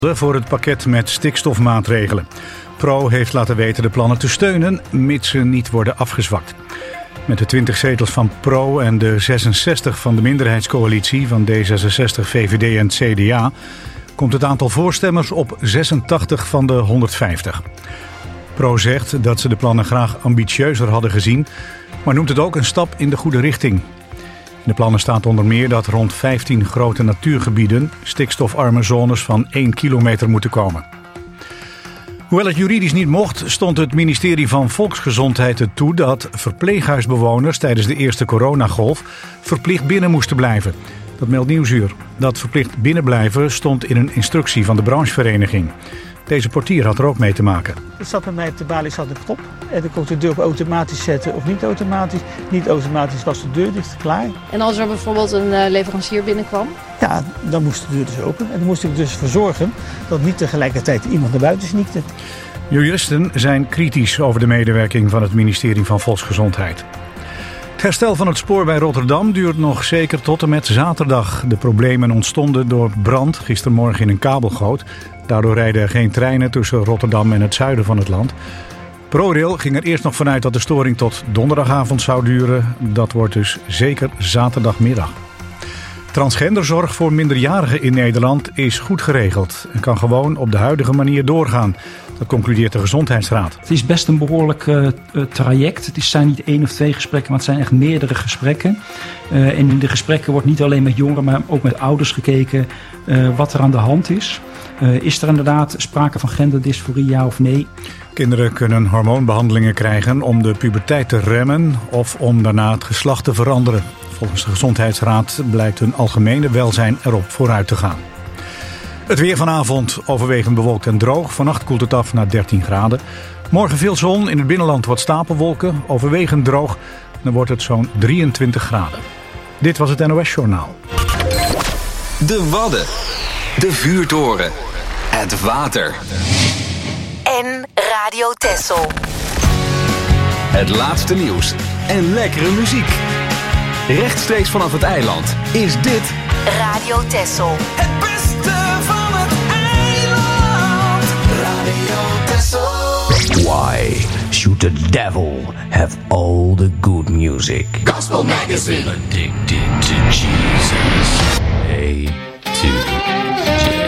voor het pakket met stikstofmaatregelen. Pro heeft laten weten de plannen te steunen, mits ze niet worden afgezwakt. Met de 20 zetels van Pro en de 66 van de minderheidscoalitie van D66, VVD en CDA... komt het aantal voorstemmers op 86 van de 150. Pro zegt dat ze de plannen graag ambitieuzer hadden gezien, maar noemt het ook een stap in de goede richting. In de plannen staat onder meer dat rond 15 grote natuurgebieden stikstofarme zones van 1 kilometer moeten komen. Hoewel het juridisch niet mocht, stond het ministerie van Volksgezondheid het toe dat verpleeghuisbewoners tijdens de eerste coronagolf verplicht binnen moesten blijven. Dat meldt Nieuwsuur. Dat verplicht binnenblijven stond in een instructie van de branchevereniging. Deze portier had er ook mee te maken. Het zat bij mij op de balie zat een knop. En dan kon ik de deur op automatisch zetten of niet automatisch. Niet automatisch was de deur dicht, klaar. En als er bijvoorbeeld een leverancier binnenkwam? Ja, dan moest de deur dus open. En dan moest ik dus voor zorgen dat niet tegelijkertijd iemand naar buiten sneakte. Juristen zijn kritisch over de medewerking van het ministerie van Volksgezondheid. Het herstel van het spoor bij Rotterdam duurt nog zeker tot en met zaterdag. De problemen ontstonden door brand gistermorgen in een kabelgoot. Daardoor rijden er geen treinen tussen Rotterdam en het zuiden van het land. ProRail ging er eerst nog vanuit dat de storing tot donderdagavond zou duren. Dat wordt dus zeker zaterdagmiddag. Transgenderzorg voor minderjarigen in Nederland is goed geregeld en kan gewoon op de huidige manier doorgaan. Dat concludeert de Gezondheidsraad. Het is best een behoorlijk traject. Het zijn niet 1 of 2 gesprekken, maar het zijn echt meerdere gesprekken. En in de gesprekken wordt niet alleen met jongeren, maar ook met ouders gekeken wat er aan de hand is. Is er inderdaad sprake van genderdysforie, ja of nee? Kinderen kunnen hormoonbehandelingen krijgen om de puberteit te remmen of om daarna het geslacht te veranderen. Volgens de Gezondheidsraad blijkt hun algemene welzijn erop vooruit te gaan. Het weer vanavond overwegend bewolkt en droog. Vannacht koelt het af naar 13 graden. Morgen veel zon, in het binnenland wat stapelwolken. Overwegend droog, dan wordt het zo'n 23 graden. Dit was het NOS Journaal. De Wadden. De Vuurtoren. Het water. En Radio Texel. Het laatste nieuws en lekkere muziek. Rechtstreeks vanaf het eiland is dit Radio Texel. Het beste van het eiland. Radio Texel. Why should the devil have all the good music? Gospel Magazine. Addicted to Jesus. A to J.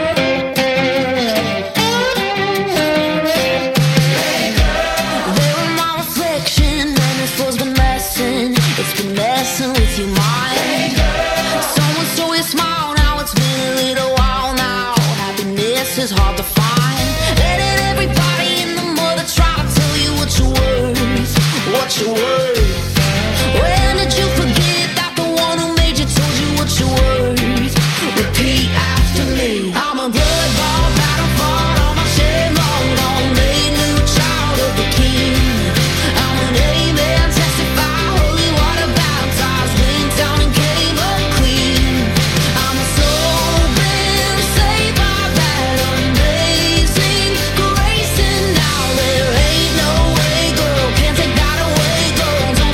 With your mind, someone stole your smile. Now it's been a little while now. Happiness is hard to find. Letting everybody in the mother try to tell you what you're worth, what you're worth. When did you forget that the one who made you told you what you're worth? Repeat after me. I'm a blood-ball battle fought on my shame long gone, made new child of the king. I'm an amen, testify, holy water baptized, went down and came up clean. I'm a soul been saved by that amazing grace, and now there ain't no way, girl, can't take that away, girl, don't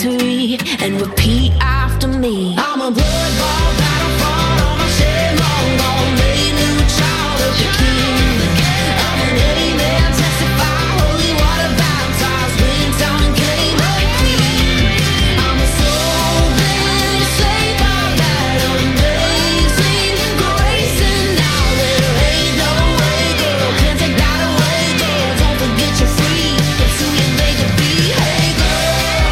victory and repeat after me. I'm a blood-ball battlefront on my shed long gone, made new child of the king. I'm an amen, testify, holy water baptized, went down and came up clean. I'm a soul been saved by that amazing grace, and now there ain't no way, girl, can't take that away, girl. Don't forget you're free, it's who you made to be. Hey girl,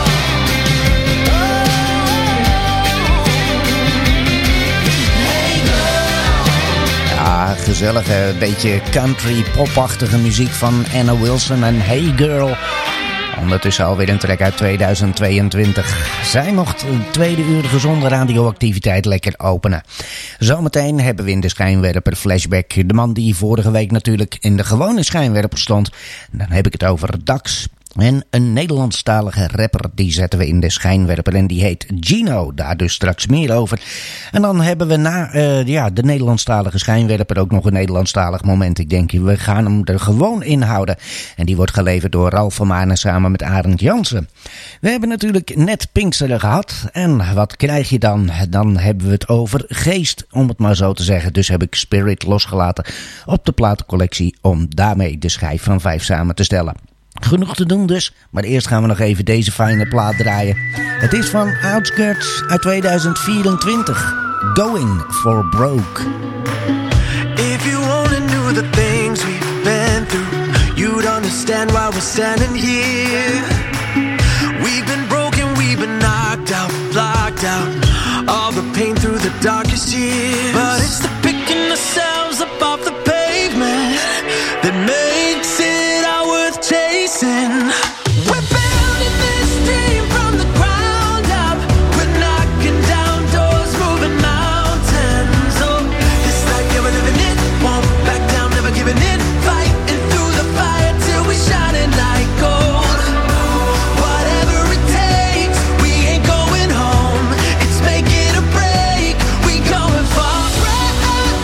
hey girl. Ja, gezellige, beetje country popachtige muziek van Anna Wilson en Hey Girl. Ondertussen alweer een track uit 2022. Zij mocht een tweede uur gezonde radioactiviteit lekker openen. Zometeen hebben we in de schijnwerper flashback de man die vorige week natuurlijk in de gewone schijnwerper stond. Dan heb ik het over Dax. En een Nederlandstalige rapper, die zetten we in de schijnwerper en die heet Gino. Daar dus straks meer over. En dan hebben we na de Nederlandstalige schijnwerper ook nog een Nederlandstalig moment. Ik denk, we gaan hem er gewoon in houden. En die wordt geleverd door Ralf van Maarnen samen met Arend Jansen. We hebben natuurlijk net Pinksteren gehad. En wat krijg je dan? Dan hebben we het over geest, om het maar zo te zeggen. Dus heb ik Spirit losgelaten op de platencollectie om daarmee de schijf van 5 samen te stellen. Genoeg te doen dus, maar eerst gaan we nog even deze fijne plaat draaien. Het is van Outskirts uit 2024. Going for Broke. If you only knew the things we've been through, you'd understand why we're standing here. We've been broken, we've been knocked out, blocked out, all the pain through the darkest years. But it's the picking ourselves up off the pavement that makes it all worth chasing. We're building this dream from the ground up. We're knocking down doors, moving mountains. Oh, this life, yeah, we're living it. Won't back down, never giving in. Fighting through the fire till we're shining like gold. Whatever it takes, we ain't going home. It's make it or break. We going for broke.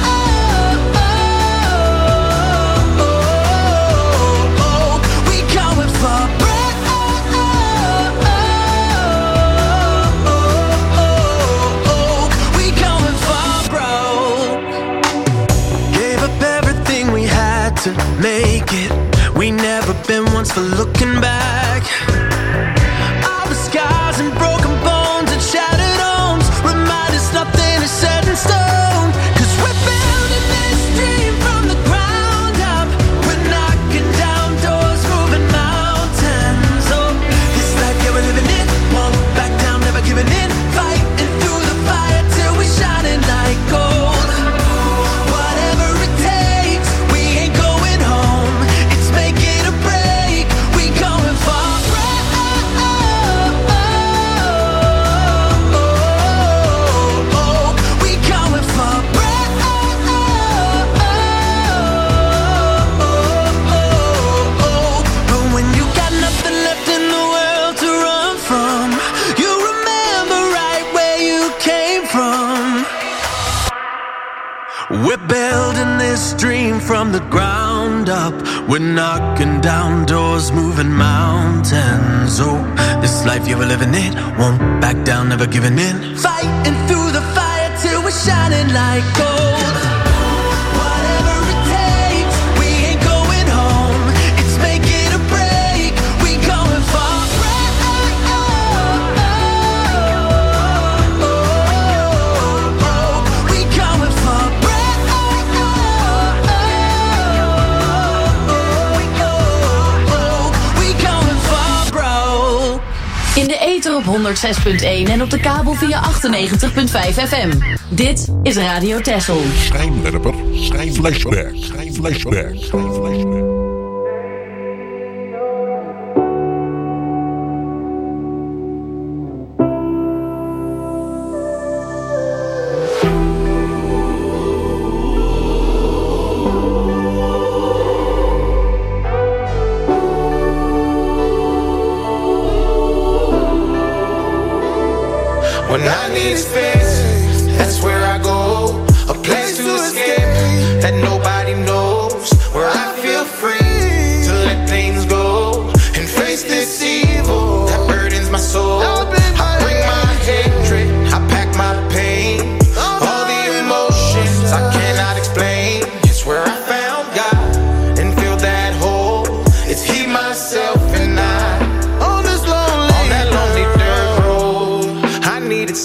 We going for broke. We going for broke. Gave up everything we had to make it. We never been once for looking back. All the scars and broken bones and shattered homes remind us nothing is set in stone. 'Cause we're building this dream from the ground up. We're knocking down doors, moving mountains. Oh, this life, yeah, we're living it. Won't back down, never giving in. Fighting through the fire till we're shining like gold. Whatever it takes, we ain't going home. It's make it or break. We going for broke. We going for broke. But when you got nothing left in the world to run from, you remember right where you came from. We're building this dream from the ground up. We're knocking down doors, moving mountains. Oh, this life, yeah, we're living it. Won't back down, never giving in. Fighting through the fire till we're shining like gold. Whatever it takes, we ain't going home. It's make it or break. We going for broke. We going for broke. We going for broke. In de ether op 106.1 en op de kabel via 98.5 FM. Dit is Radio Texel. Schijnwerper, schijnflashback, schijnflashback, schijnflashback. When I need space, that's where I go. A place to escape that nobody knows. Where I feel free to let things go and face this evil that burdens my soul.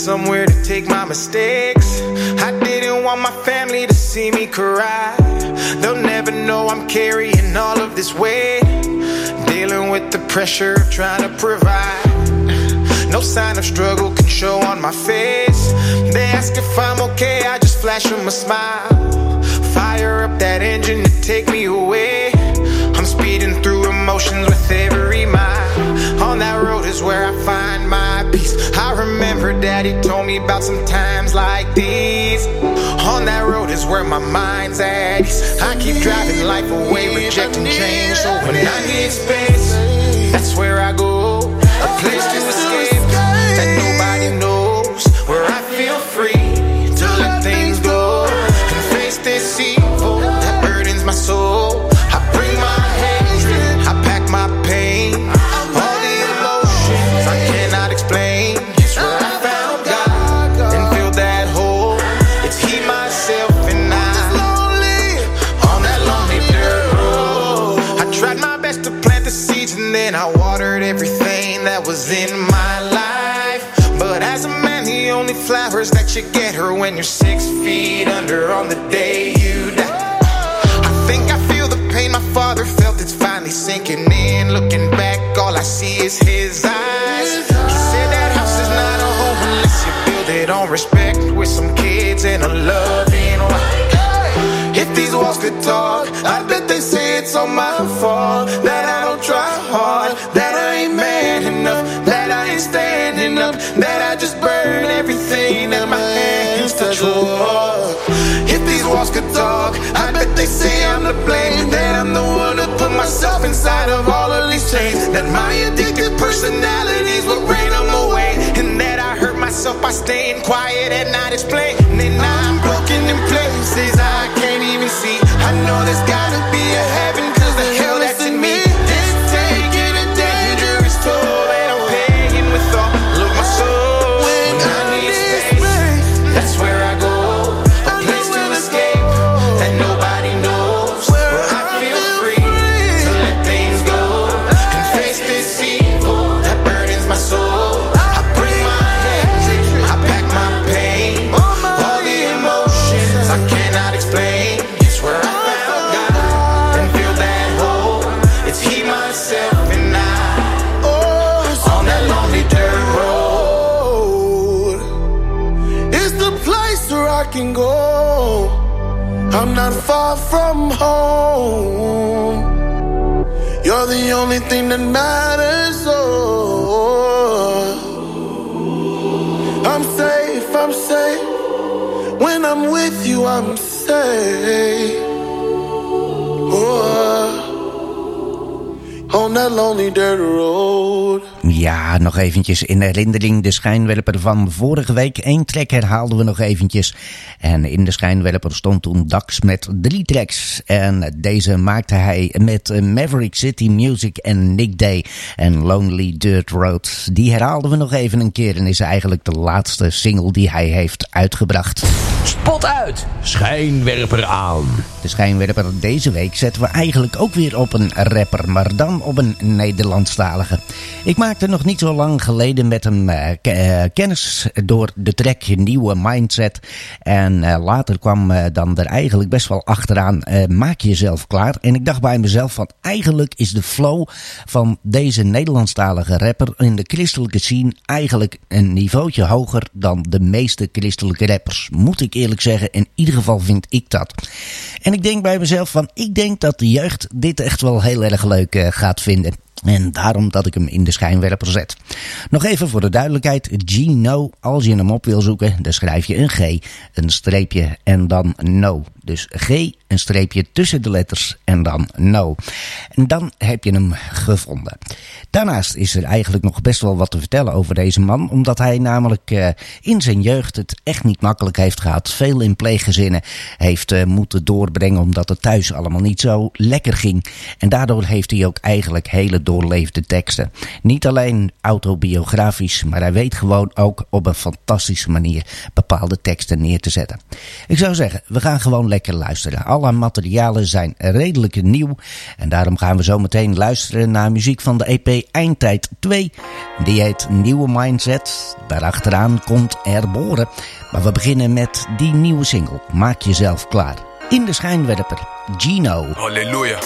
somewhere to take my mistakes. I didn't want my family to see me cry. They'll never know I'm carrying all of this weight, dealing with the pressure of trying to provide. No sign of struggle can show on my face. They ask if I'm okay, I just flash them a smile. Fire up that engine to take me away. I'm speeding through emotions with every mile. On that road is where I find my peace. I remember Daddy told me about some times like these. On that road is where my mind's at ease. I keep driving life away, rejecting change. So when I need space, that's where I go. A place to escape that nobody knows. Where I feel free to let things go and face this evil that burdens my soul. I bring my hatred, I pack my pain, all the emotions I cannot explain. It's where I found God and filled that hole. It's He, myself, and I on that lonely dirt road. I tried my best to plant the seeds and then I watered everything that was in my life. But as a man, the only flowers that you get are when you're 6 feet under on the day you die. I think I feel the pain my father felt, it's finally sinking in. Looking back, all I see is his eyes. He said that house is not a home unless you build it on respect, with some kids and a loving wife. If these walls could talk, I bet they say it's all my fault, that I don't try hard, that I ain't man enough, that I ain't standing up, that I just burn everything that my hands touch. If these walls could talk, I bet they say I'm to blame, that I'm the one who put myself inside of all of these chains, that my addictive personalities will rain them away, and that I hurt myself by staying quiet and not explaining. I'm broken in places I can't even see. I know there's gotta be a heaven, cause the hell that's in me is taking a dangerous toll, and I'm paying with all of my soul. When I need space, that's where I go. A place to escape that nobody knows, where I feel free to let things go and face this evil that burdens my soul. I bring my hatred, I pack my pain, all the emotions I cannot explain. It's where I found God and fill that hole. It's He, myself, and I on that lonely dirt road. It's the place where I can go. I'm not far from home. You're the only thing that matters. Oh, I'm safe, I'm safe. When I'm with you, I'm safe. Oh, on that lonely dirt road. Ja, nog eventjes in herinnering de schijnwerper van vorige week. 1 track herhaalden we nog eventjes. En in de schijnwerper stond toen Dax met 3 tracks. En deze maakte hij met Maverick City Music en Nick Day en Lonely Dirt Road. Die herhaalden we nog even een keer en is eigenlijk de laatste single die hij heeft uitgebracht. Spot uit, schijnwerper aan. De schijnwerper deze week zetten we eigenlijk ook weer op een rapper, maar dan op een Nederlandstalige. Ik maakte nog niet zo lang geleden met hem kennis door de track Nieuwe Mindset. En later kwam dan er eigenlijk best wel achteraan, maak jezelf klaar. En ik dacht bij mezelf van eigenlijk is de flow van deze Nederlandstalige rapper in de christelijke scene eigenlijk een niveautje hoger dan de meeste christelijke rappers. Moet ik eerlijk zeggen, in ieder geval vind ik dat. En ik denk bij mezelf van, ik denk dat de jeugd dit echt wel heel erg leuk gaat vinden. En daarom dat ik hem in de schijnwerper zet. Nog even voor de duidelijkheid. Gino, als je hem op wil zoeken, dan schrijf je een G, een streepje en dan no. Dus G, een streepje tussen de letters en dan no. En dan heb je hem gevonden. Daarnaast is er eigenlijk nog best wel wat te vertellen over deze man. Omdat hij namelijk in zijn jeugd het echt niet makkelijk heeft gehad. Veel in pleeggezinnen heeft moeten doorbrengen omdat het thuis allemaal niet zo lekker ging. En daardoor heeft hij ook eigenlijk hele doorleefde teksten. Niet alleen autobiografisch, maar hij weet gewoon ook op een fantastische manier bepaalde teksten neer te zetten. Ik zou zeggen, we gaan gewoon lekker luisteren. Alle Alle materialen zijn redelijk nieuw. En daarom gaan we zo meteen luisteren naar muziek van de EP Eindtijd 2. Die heet Nieuwe Mindset. Daarachteraan komt Herboren. Maar we beginnen met die nieuwe single. Maak jezelf klaar. In de schijnwerper, Gino. Halleluja.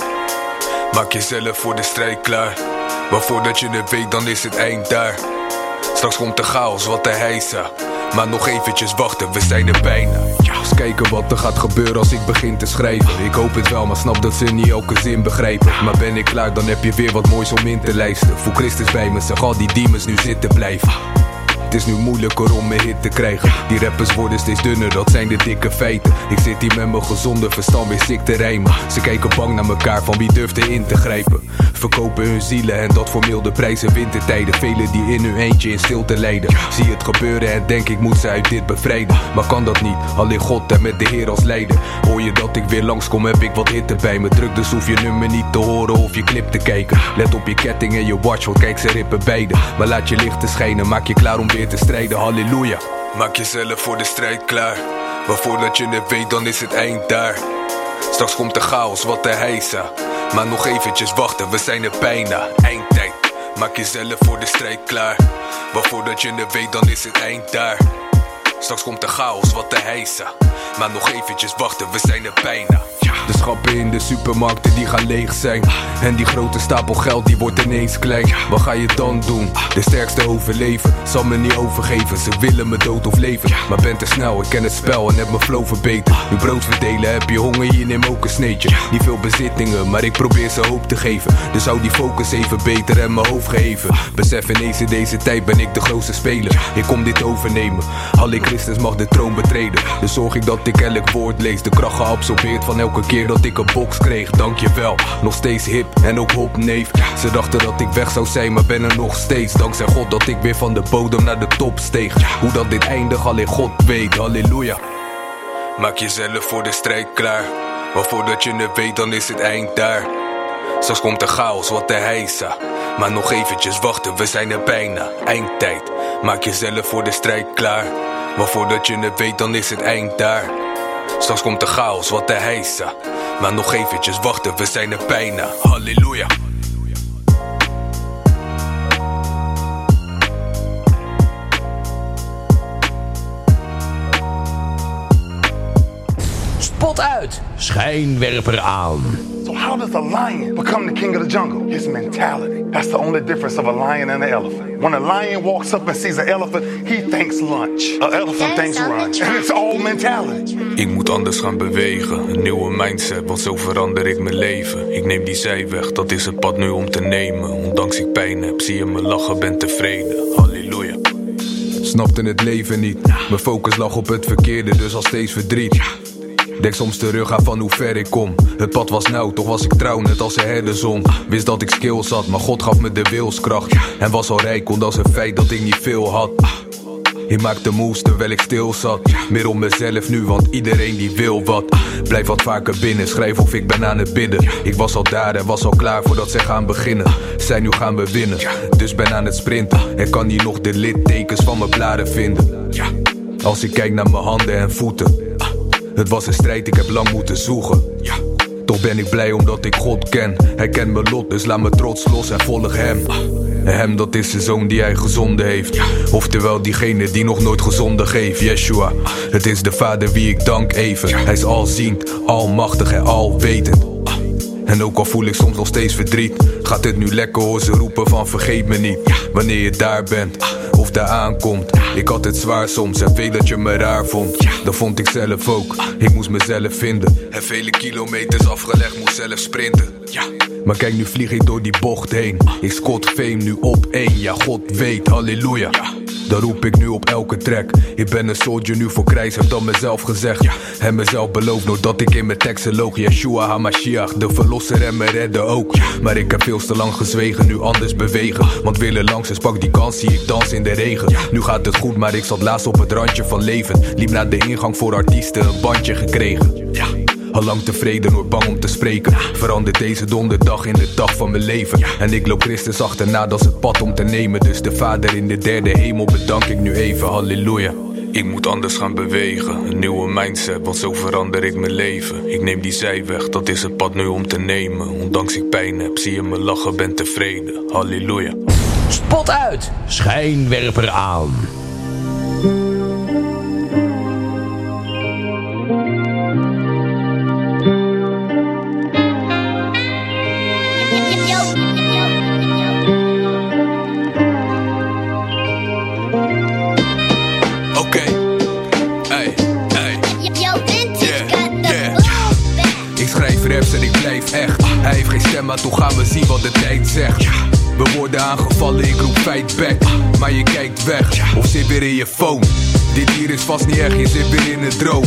Maak jezelf voor de strijd klaar. Maar voordat je het weet, dan is het eind daar. Straks komt de chaos, wat de heisa. Maar nog eventjes wachten, we zijn er bijna. Eens kijken wat er gaat gebeuren als ik begin te schrijven. Ik hoop het wel, maar snap dat ze niet elke zin begrijpen. Maar ben ik klaar, dan heb je weer wat moois om in te lijsten. Voel Christus bij me, zeg al die demons nu zitten blijven. Het is nu moeilijker om een hit te krijgen. Die rappers worden steeds dunner, dat zijn de dikke feiten. Ik zit hier met mijn gezonde verstand weer sick te rijmen. Ze kijken bang naar elkaar, van wie durft er in te grijpen. Verkopen hun zielen en dat voor milde prijzen wintertijden. Velen die in hun eentje in stilte lijden. Zie het gebeuren en denk ik moet ze uit dit bevrijden. Maar kan dat niet, alleen God en met de Heer als leider. Hoor je dat ik weer langskom, heb ik wat hitte bij me. Druk dus hoef je nummer niet te horen of je clip te kijken. Let op je ketting en je watch, want kijk ze rippen beide. Maar laat je lichten schijnen, maak je klaar om weer te strijden, halleluja. Maak jezelf voor de strijd klaar. Maar voordat je het weet, dan is het eind daar. Straks komt de chaos, wat de heisa. Maar nog eventjes wachten, we zijn er bijna. Eindtijd. Maak jezelf voor de strijd klaar. Maar voordat je het weet, dan is het eind daar. Straks komt de chaos, wat de heisa. Maar nog eventjes wachten, we zijn er bijna. De schappen in de supermarkten die gaan leeg zijn. En die grote stapel geld die wordt ineens klein. Wat ga je dan doen? De sterkste overleven. Zal me niet overgeven, ze willen me dood of leven. Maar ben te snel, ik ken het spel en heb mijn flow verbeterd. Nu brood verdelen, heb je honger, hier neem ook een sneetje. Niet veel bezittingen, maar ik probeer ze hoop te geven. Dus hou die focus even beter en mijn hoofd geheven. Besef ineens in deze tijd ben ik de grootste speler. Ik kom dit overnemen, alleen Christus mag de troon betreden. Dus zorg ik dat ik elk woord lees. De kracht geabsorbeerd van elke keer dat ik een box kreeg, dankjewel. Nog steeds hip en ook hop neef. Ze dachten dat ik weg zou zijn, maar ben er nog steeds. Dankzij God dat ik weer van de bodem naar de top steeg. Hoe dat dit eindigt, alleen God weet, halleluja. Maak jezelf voor de strijd klaar. Maar voordat je het weet, dan is het eind daar. Straks komt de chaos, wat de heisa. Maar nog eventjes wachten, we zijn er bijna. Eindtijd. Maak jezelf voor de strijd klaar. Maar voordat je het weet, dan is het eind daar. Straks komt de chaos, wat de heisa. Maar nog eventjes wachten, we zijn er bijna. Halleluja. Spot uit, schijnwerper aan. So how does a lion become the king of the jungle? His mentality. That's the only difference of a lion and an elephant. When a lion walks up and sees an elephant, he thinks lunch. An elephant thinks run. And it's all mentality. Ik moet anders gaan bewegen, een nieuwe mindset, want zo verander ik mijn leven. Ik neem die zijweg, dat is het pad nu om te nemen. Ondanks ik pijn heb, zie je me lachen, ben tevreden. Halleluja. Snapte het leven niet, mijn focus lag op het verkeerde, dus al steeds verdriet. Denk soms terug aan van hoe ver ik kom. Het pad was nauw, toch was ik trouw, net als een herderzon. Wist dat ik skills had, maar God gaf me de wilskracht. En was al rijk, ondanks het feit dat ik niet veel had. Ik maakte moves terwijl ik stil zat. Meer om mezelf nu, want iedereen die wil wat. Blijf wat vaker binnen, schrijf of ik ben aan het bidden. Ik was al daar en was al klaar voordat zij gaan beginnen. Zij nu gaan we winnen, dus ben aan het sprinten. En kan hier nog de littekens van mijn blaren vinden. Als ik kijk naar mijn handen en voeten. Het was een strijd, ik heb lang moeten zoeken. Toch ben ik blij omdat ik God ken. Hij kent mijn lot, dus laat me trots los en volg hem. En hem, dat is de zoon die hij gezonden heeft. Oftewel diegene die nog nooit gezonden geeft. Yeshua, het is de vader wie ik dank even. Hij is alziend, almachtig en alwetend. En ook al voel ik soms nog steeds verdriet, gaat het nu lekker, hoor ze roepen van vergeet me niet. Wanneer je daar bent, of daar aankomt. Ik had het zwaar soms en weet dat je me raar vond. Dat vond ik zelf ook, ik moest mezelf vinden. En vele kilometers afgelegd, moest zelf sprinten. Maar kijk, nu vlieg ik door die bocht heen. Ik scot fame nu op 1, ja God weet, halleluja. Dat roep ik nu op elke track. Ik ben een soldier nu voor Christ, heb dat mezelf gezegd. En mezelf beloofd, doordat ik in mijn teksten loog. Yeshua HaMashiach, de verlosser en mijn redder ook. Maar ik heb veel te lang gezwegen, nu anders bewegen. Want willen langs, dus pak die kans, zie ik dans in de regen. Nu gaat het goed, maar ik zat laatst op het randje van leven. Liep naar de ingang voor artiesten, een bandje gekregen. Allang tevreden, nooit bang om te spreken. Verander deze donderdag in de dag van mijn leven. En ik loop Christus achterna, dat is het pad om te nemen. Dus de Vader in de derde hemel bedank ik nu even, halleluja. Ik moet anders gaan bewegen, een nieuwe mindset, want zo verander ik mijn leven. Ik neem die zijweg, dat is het pad nu om te nemen. Ondanks ik pijn heb, zie je me lachen, ben tevreden. Halleluja. Spot uit, schijnwerper aan. En ik blijf echt. Hij heeft geen stem, maar toch gaan we zien wat de tijd zegt. We worden aangevallen, ik roep fight back. Maar je kijkt weg, of zit weer in je phone. Dit hier is vast niet echt, je zit weer in een droom.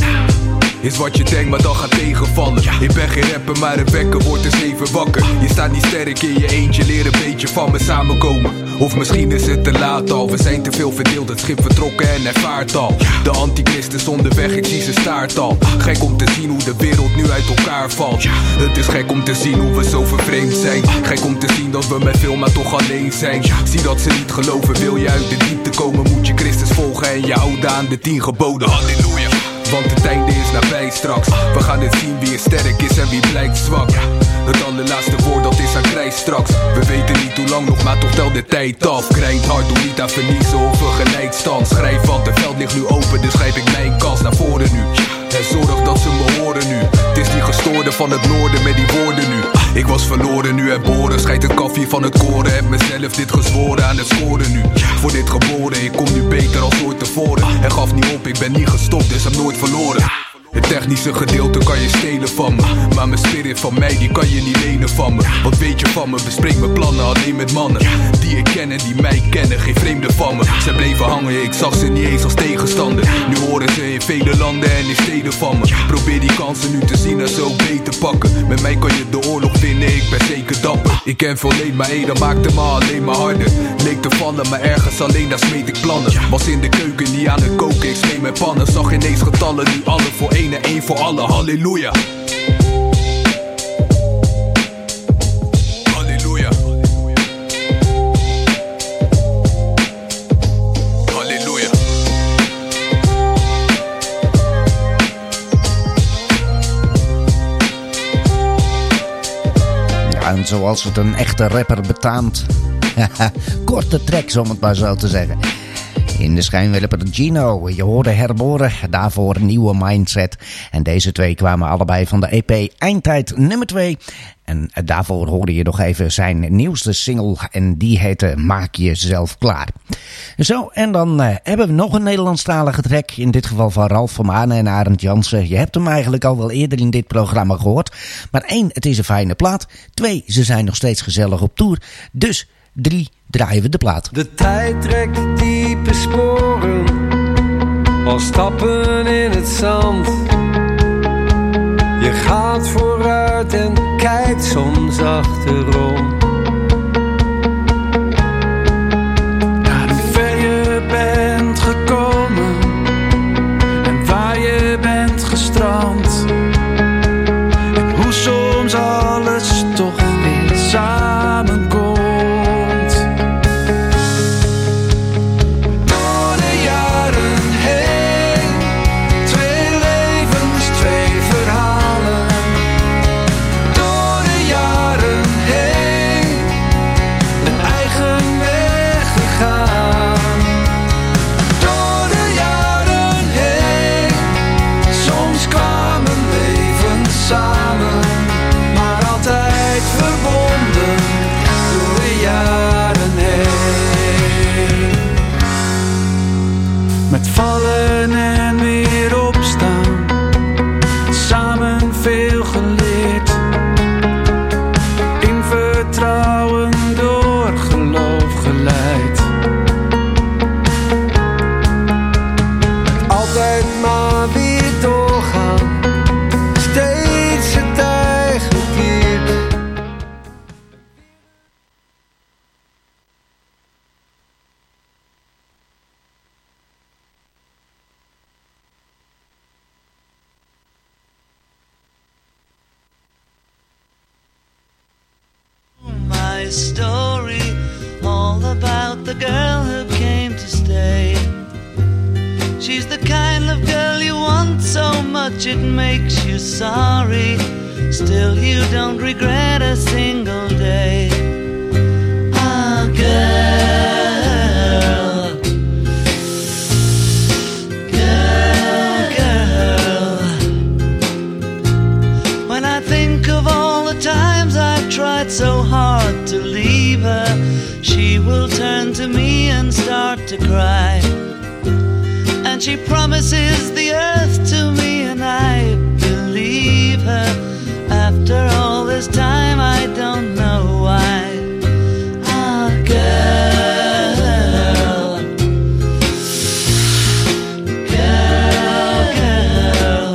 Is wat je denkt, maar dan gaat tegenvallen. Ik ben geen rapper, maar een wekker wordt eens even wakker. Je staat niet sterk in je eentje, leer een beetje van me samenkomen. Of misschien is het te laat al, we zijn te veel verdeeld. Het schip vertrokken en hij vaart al. De antichrist is onderweg, ik zie zijn staart al. Gek om te zien hoe de wereld nu uit elkaar valt. Het is gek om te zien hoe we zo vervreemd zijn. Gek om te zien dat we met veel maar toch alleen zijn. Zie dat ze niet geloven, wil je uit de diepte komen, moet je Christus volgen en je houden aan de 10 geboden. Halleluja. Want het einde is nabij straks. We gaan het zien wie er sterk is en wie blijkt zwak. Het allerlaatste woord, dat is aan krijg straks. We weten niet hoe lang nog, maar toch tel de tijd af. Krijgt hard, doe niet aan verliezen of een gelijkstand. Schrijf wat, het veld ligt nu open, dus grijp ik mijn kans naar voren nu. En zorg dat ze me horen nu. Het is die gestoorde van het noorden met die woorden nu. Ik was verloren, nu herboren. Schijt het koffie van het koren. Heb mezelf dit gezworen aan het scoren nu. Voor dit geboren, ik kom nu beter als ooit tevoren. En gaf niet op, ik ben niet gestopt, dus heb nooit verloren. Het technische gedeelte kan je stelen van me. Maar mijn spirit van mij, die kan je niet lenen van me. Wat weet je van me? Bespreek mijn plannen alleen met mannen die ik ken en die mij kennen, geen vreemden van me. Ze bleven hangen, ik zag ze niet eens als tegenstander. Nu horen ze in vele landen en in steden van me. Probeer die kansen nu te zien en zo beter pakken. Met mij kan je de oorlog winnen, ik ben zeker dapper. Ik ken veel leed, maar dat maakte me alleen maar harder. Leek te vallen, maar ergens alleen, daar smeet ik plannen. Was in de keuken, niet aan het koken, ik smeet mijn pannen. Zag ineens getallen, nu alle voor één en één voor alle, halleluja. Halleluja. Halleluja. Ja, en zoals het een echte rapper betaamt. Korte tracks, om het maar zo te zeggen. In de schijnwerper Gino, je hoorde herboren, daarvoor nieuwe mindset. En deze twee kwamen allebei van de EP Eindtijd nummer 2. En daarvoor hoorde je nog even zijn nieuwste single en die heette Maak Jezelf Klaar. Zo, en dan hebben we nog een Nederlandstalige track, in dit geval van Ralf van Manen en Arend Jansen. Je hebt hem eigenlijk al wel eerder in dit programma gehoord. Maar 1, het is een fijne plaat. 2, ze zijn nog steeds gezellig op tour. Dus 3, draaien we de plaat. De tijd trekt diepe sporen, als stappen in het zand. Je gaat vooruit en kijkt soms achterom. Naar hoe ver je bent gekomen en waar je bent gestrand. En hoe soms alles toch weer samenkomt. Met vallen en weer opstaan, samen veel geleerd. In vertrouwen door geloof geleid. Altijd maar weer doorgaan, steeds het eigen keer. Story all about the girl who came to stay. She She's the kind of girl you want so much it makes you sorry. Still you don't regret a single day. Ah, girl, girl, girl. When I think of all the times I've tried so hard to leave her, she will turn to me and start to cry. And she promises the earth to me, and I believe her. After all this time, I don't know why. Ah, girl, girl, girl.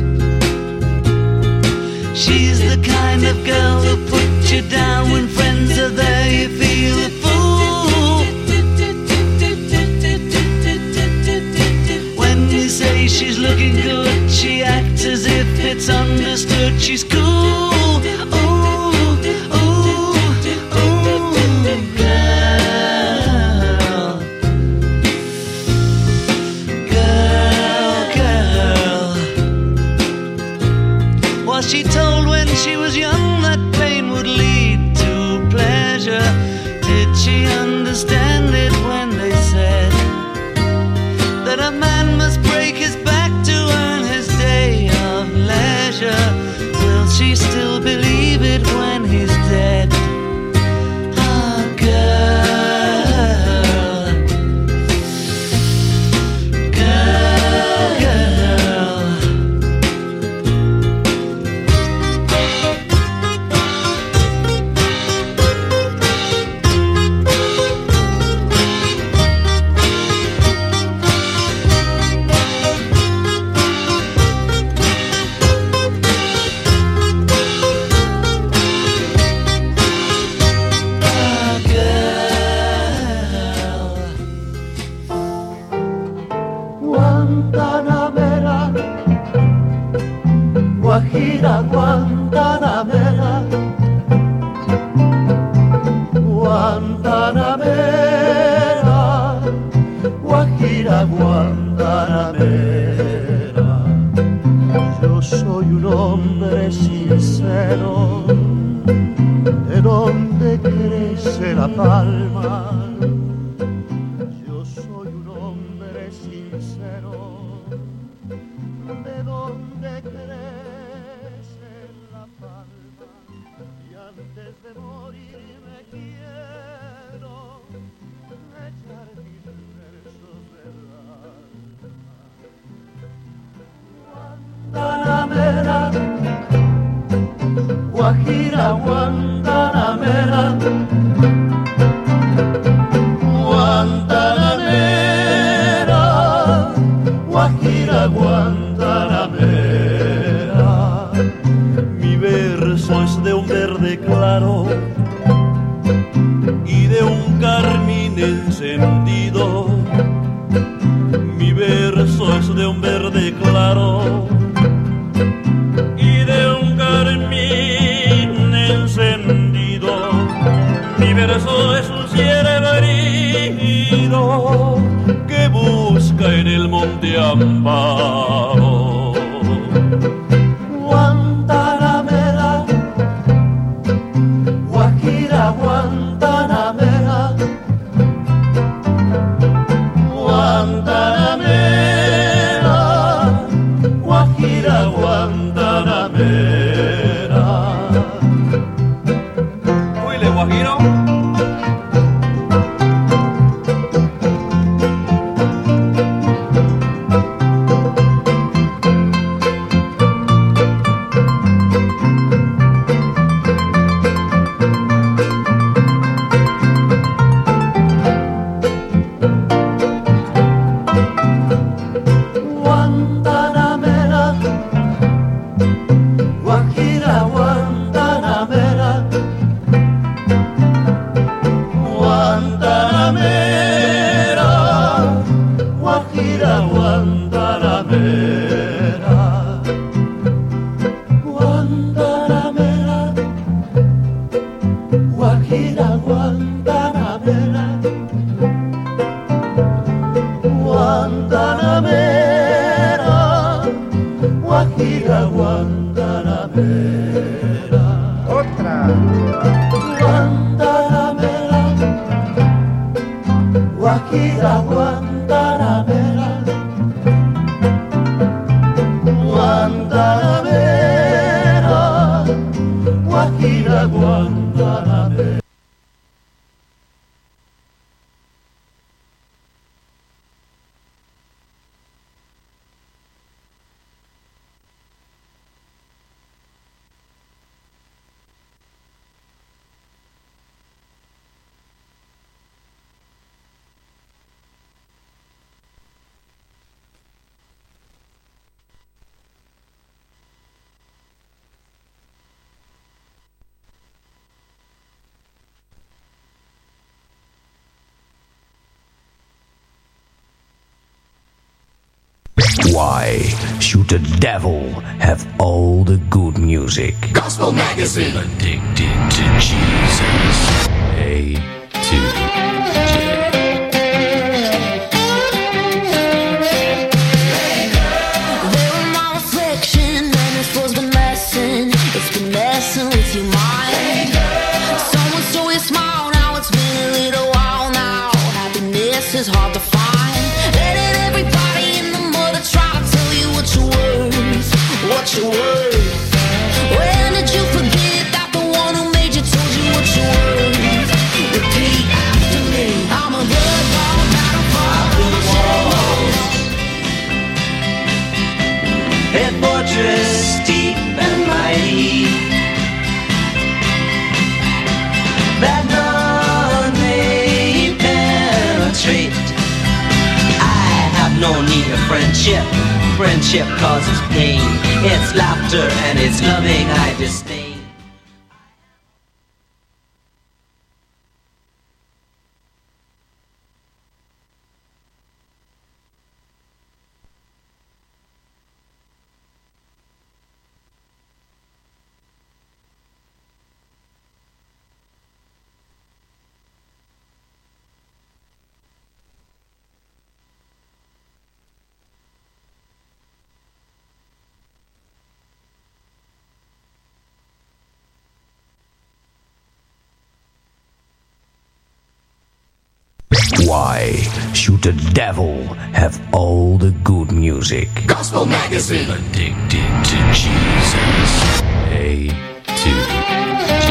She's the kind of girl who puts you down when friends are there. You feel a fool. When you say she's looking good, she acts as if it's understood. She's cool. Ooh, ooh, ooh, girl, girl, girl. Was she told when she was young that pain would lead to pleasure? Did she understand it when they said that a man must break his back to earn his day of leisure? Will she still believe it when he's dead? Ah, girl, girl, girl. Guantanamera, Guajira, Guantanamera, Guantanamera, Guajira, Guantanamera. Yo soy un hombre sincero, de donde crece la palma. Guantanamera, Guajira, Guantanamera, Guantanamera, Guajira, Guantanamera. Mi verso es de un verde claro y de un carmín encendido. Mi verso es de un verde claro y de un carmín encendido. Mi verso es un ciervo herido que busca en el monte amparo. Guantanamera, Guajira, Guantanamera, Guantanamera, Guajira, Guantanamera. Oíle, Guajiro. Guantanamera, Guajira, Guantanamera. Otra. Guantanamera, Guajira, Guantanamera, Guantanamera, Guajira, Guantanamera. Why should the devil have all the good music? Gospel Magazine. Addicted to Jesus. A to J. They were my reflection, and this was been messing. It's been messing with your mind. Someone stole your smile, now it's been a little while now. Happiness is hard to find. Letting everybody in the mother try to tell you what you're worth. What you're worth. When did you forget that the one who made you told you what you're worth? Repeat after me. I'm a good ball, battle for bullshit. A fortress deep and mighty that none may penetrate. I have no need of friendship. Friendship causes pain. It's laughter and it's loving I disdain. Why should the devil have all the good music? Gospel Magazine. Addicted to Jesus. A to J.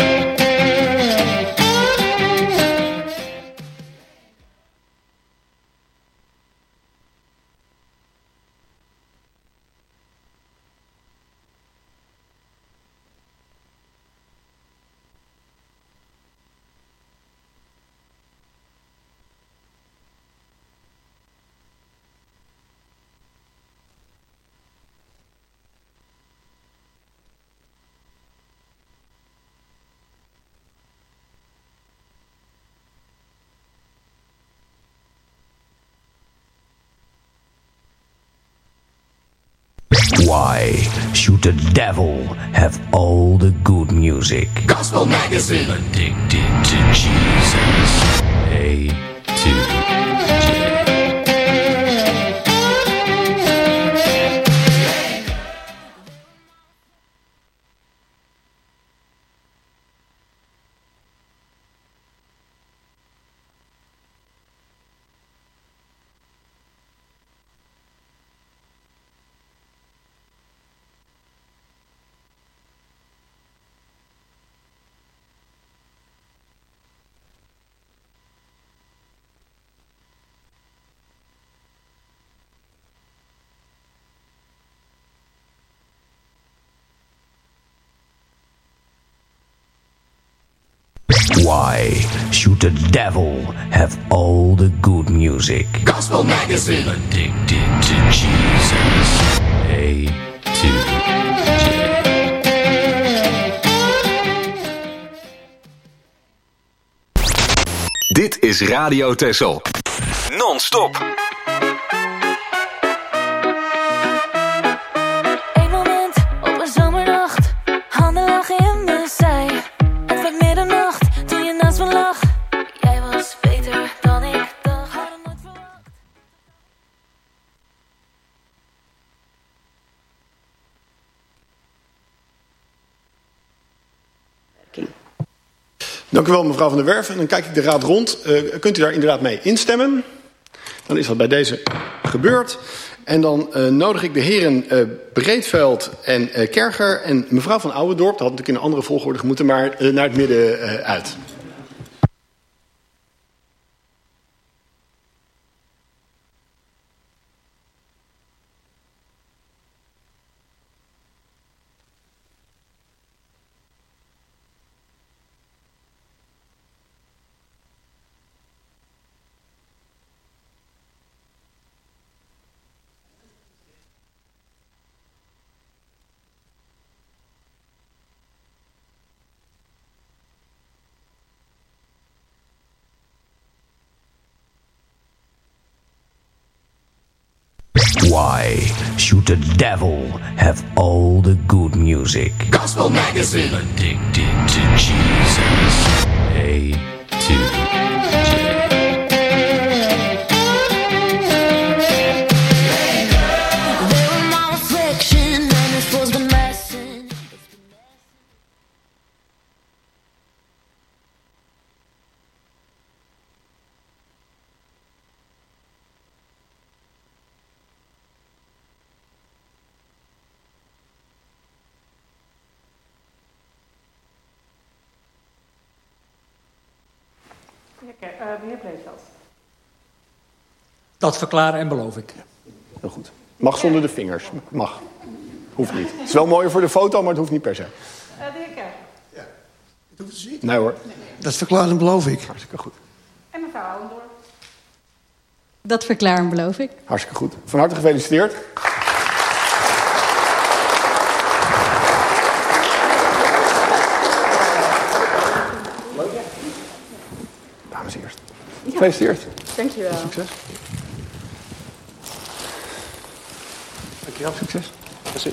Why should the devil have all the good music? Gospel Magazine. Addicted to Jesus. A to J. Why should the devil have all the good music? Gospel Magazine. Addicted to Jesus. A to J. Dit is Radio Texel. Non-stop. Eén moment op een zomernacht, handen lagen in mijn zij. Het werd middernacht toen je naast me lag. Jij was beter dan ik dacht, hadden nooit verwacht. Dank u wel, mevrouw Van der Werf. En dan kijk ik de raad rond. Kunt u daar inderdaad mee instemmen? Dan is dat bij deze gebeurd. En dan nodig ik de heren Breedveld en Kerger en mevrouw van Ouwendorp, dat had natuurlijk in een andere volgorde gemoeten, maar naar het midden uit. Why should the devil have all the good music? Gospel Magazine. Addicted to Jesus. A to J. Meneer Breedveld. Dat verklaren en beloof ik. Heel goed. Mag zonder de vingers. Mag. Hoeft niet. Het is wel mooier voor de foto, maar het hoeft niet per se. De heer Kerk. Ja. Het hoeft dus niet. Nee hoor. Dat verklaar en beloof ik. Hartstikke goed. En mevrouw Ouwendorp. Dat verklaar en beloof ik. Hartstikke goed. Van harte gefeliciteerd. Dames eerst. Gefeliciteerd. Dankjewel. Succes. Dankjewel. Succes. Merci.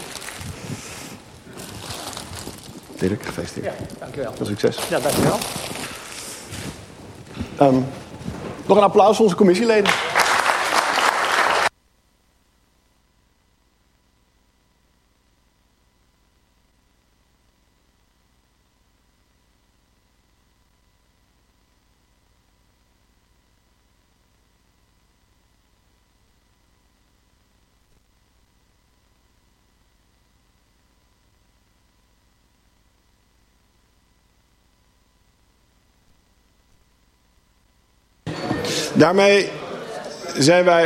Dirk, gefeliciteerd. Ja, dankjewel. Veel succes. Ja, dankjewel. Nog een applaus voor onze commissieleden. Daarmee zijn wij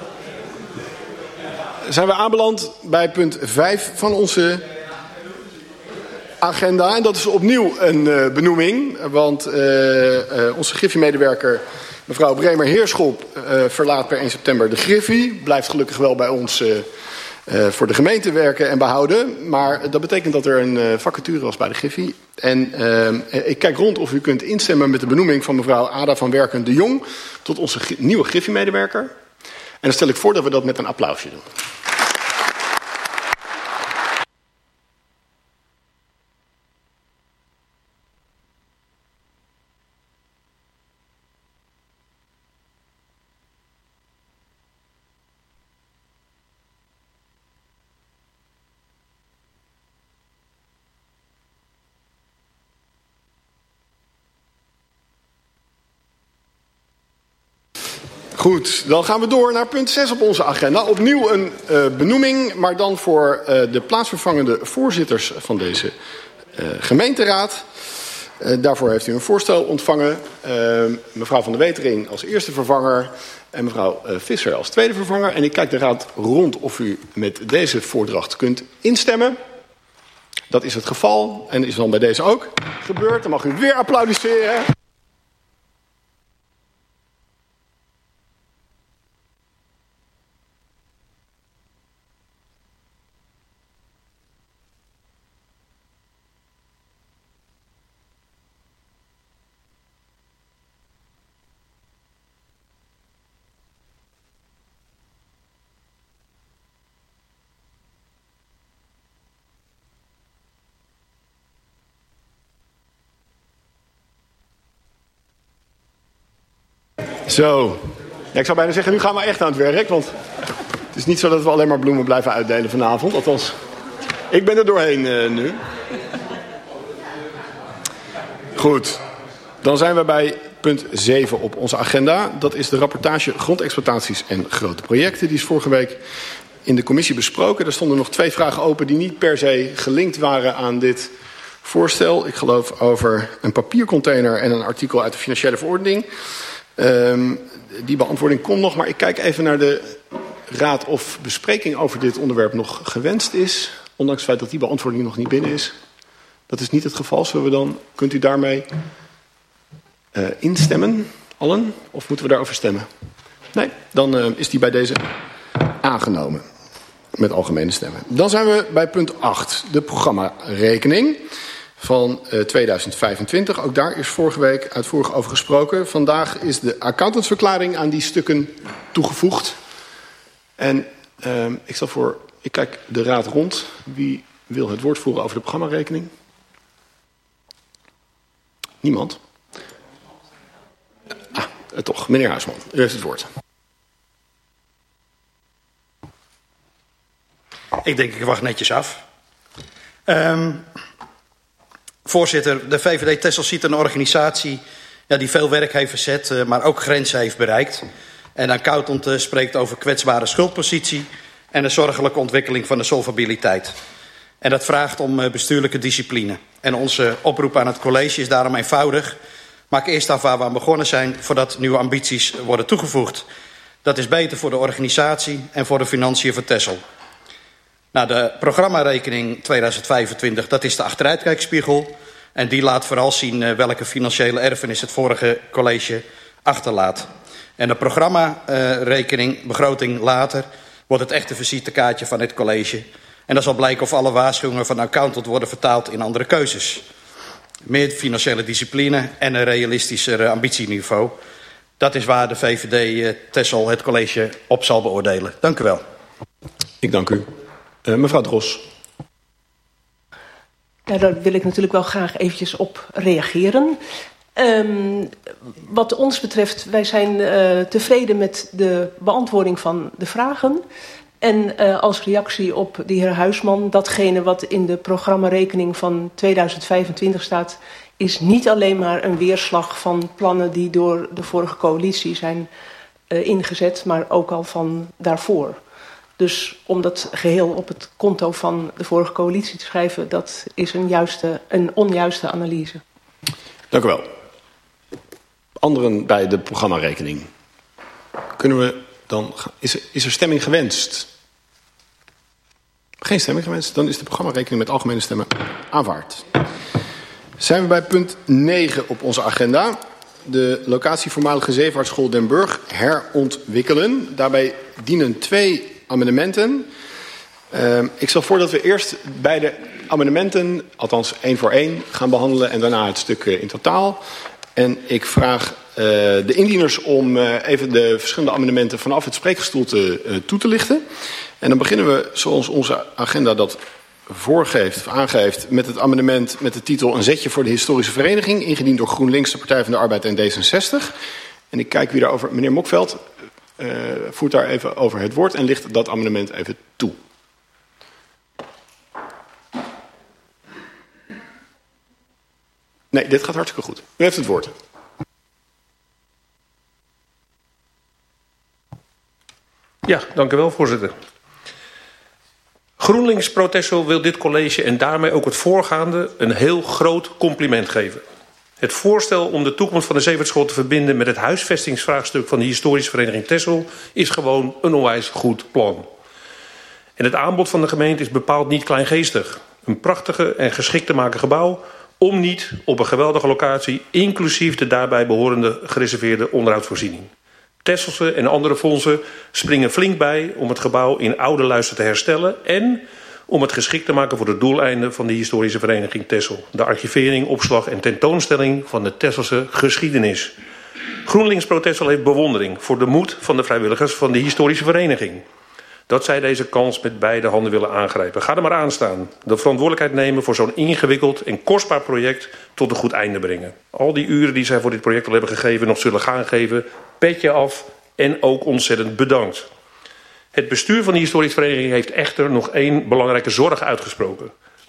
aanbeland bij punt 5 van onze agenda. En dat is opnieuw een benoeming. Want onze Griffie-medewerker mevrouw Bremer-Heerschop verlaat per 1 september de Griffie. Blijft gelukkig wel bij ons voor de gemeente werken en behouden. Maar dat betekent dat er een vacature was bij de Griffie. En ik kijk rond of u kunt instemmen met de benoeming van mevrouw Ada van Werken de Jong tot onze nieuwe Griffie-medewerker. En dan stel ik voor dat we dat met een applausje doen. Goed, dan gaan we door naar punt 6 op onze agenda. Opnieuw een benoeming, maar dan voor de plaatsvervangende voorzitters van deze gemeenteraad. Daarvoor heeft u een voorstel ontvangen. Mevrouw Van der Wetering als eerste vervanger en mevrouw Visser als tweede vervanger. En ik kijk de raad rond of u met deze voordracht kunt instemmen. Dat is het geval en is dan bij deze ook gebeurd. Dan mag u weer applaudisseren. Zo. Ja, ik zou bijna zeggen, nu gaan we echt aan het werk. Want het is niet zo dat we alleen maar bloemen blijven uitdelen vanavond. Althans, ik ben er doorheen nu. Goed. Dan zijn we bij punt 7 op onze agenda. Dat is de rapportage grondexploitaties en grote projecten. Die is vorige week in de commissie besproken. Er stonden nog 2 vragen open die niet per se gelinkt waren aan dit voorstel. Ik geloof over een papiercontainer en een artikel uit de financiële verordening. Die beantwoording komt nog, maar ik kijk even naar de raad of bespreking over dit onderwerp nog gewenst is. Ondanks het feit dat die beantwoording nog niet binnen is. Dat is niet het geval. Kunt u daarmee instemmen, allen? Of moeten we daarover stemmen? Nee, dan is die bij deze aangenomen. Met algemene stemmen. Dan zijn we bij punt 8, de programmarekening van 2025. Ook daar is vorige week uitvoerig over gesproken. Vandaag is de accountantsverklaring aan die stukken toegevoegd. En ik stel voor, ik kijk de raad rond. Wie wil het woord voeren over de programmarekening? Niemand? Toch, meneer Huisman, u heeft het woord. Ik denk, ik wacht netjes af. Voorzitter, de VVD Texel ziet een organisatie die veel werk heeft verzet, maar ook grenzen heeft bereikt. En de accountant spreekt over kwetsbare schuldpositie en de zorgelijke ontwikkeling van de solvabiliteit. En dat vraagt om bestuurlijke discipline. En onze oproep aan het college is daarom eenvoudig. Maak eerst af waar we aan begonnen zijn voordat nieuwe ambities worden toegevoegd. Dat is beter voor de organisatie en voor de financiën van Texel. Nou, de programmarekening 2025, dat is de achteruitkijkspiegel. En die laat vooral zien welke financiële erfenis het vorige college achterlaat. En de programmarekening, begroting later, wordt het echte visitekaartje van dit college. En dan zal blijken of alle waarschuwingen van de accountant worden vertaald in andere keuzes. Meer financiële discipline en een realistischer ambitieniveau. Dat is waar de VVD Texel het college op zal beoordelen. Dank u wel. Ik dank u. Mevrouw Dros. Ja, daar wil ik natuurlijk wel graag eventjes op reageren. Wat ons betreft, wij zijn tevreden met de beantwoording van de vragen. En als reactie op de heer Huisman, datgene wat in de programmarekening van 2025 staat, is niet alleen maar een weerslag van plannen die door de vorige coalitie zijn ingezet, maar ook al van daarvoor. Dus om dat geheel op het konto van de vorige coalitie te schrijven, dat is een onjuiste analyse. Dank u wel. Anderen bij de programmarekening. Kunnen we dan, is er stemming gewenst? Geen stemming gewenst, dan is de programmarekening met algemene stemmen aanvaard. Zijn we bij punt 9 op onze agenda. De locatie voormalige zeevaartschool Den Burg herontwikkelen. Daarbij dienen 2 amendementen. Ik stel voor dat we eerst beide amendementen, althans 1 voor 1, gaan behandelen en daarna het stuk in totaal. En ik vraag de indieners om even de verschillende amendementen vanaf het spreekgestoelte toe te lichten. En dan beginnen we, zoals onze agenda dat voorgeeft, of aangeeft, met het amendement met de titel Een zetje voor de historische vereniging, ingediend door GroenLinks, de Partij van de Arbeid en D66. En ik kijk wie daarover, meneer Mokveld, voert daar even over het woord en licht dat amendement even toe. Nee, dit gaat hartstikke goed. U heeft het woord. Ja, dank u wel, voorzitter. GroenLinks Pro Texel wil dit college en daarmee ook het voorgaande een heel groot compliment geven. Het voorstel om de toekomst van de zeevaartschool te verbinden met het huisvestingsvraagstuk van de historische vereniging Texel is gewoon een onwijs goed plan. En het aanbod van de gemeente is bepaald niet kleingeestig. Een prachtige en geschikt te maken gebouw om niet op een geweldige locatie, inclusief de daarbij behorende gereserveerde onderhoudsvoorziening. Texelse en andere fondsen springen flink bij om het gebouw in oude luister te herstellen en om het geschikt te maken voor de doeleinden van de historische vereniging Texel. De archivering, opslag en tentoonstelling van de Texelse geschiedenis. GroenLinks Pro Texel heeft bewondering voor de moed van de vrijwilligers van de historische vereniging. Dat zij deze kans met beide handen willen aangrijpen. Ga er maar aan staan. De verantwoordelijkheid nemen voor zo'n ingewikkeld en kostbaar project tot een goed einde brengen. Al die uren die zij voor dit project al hebben gegeven, nog zullen gaan geven, petje af en ook ontzettend bedankt. Het bestuur van de historische vereniging heeft echter nog 1 belangrijke zorg uitgesproken.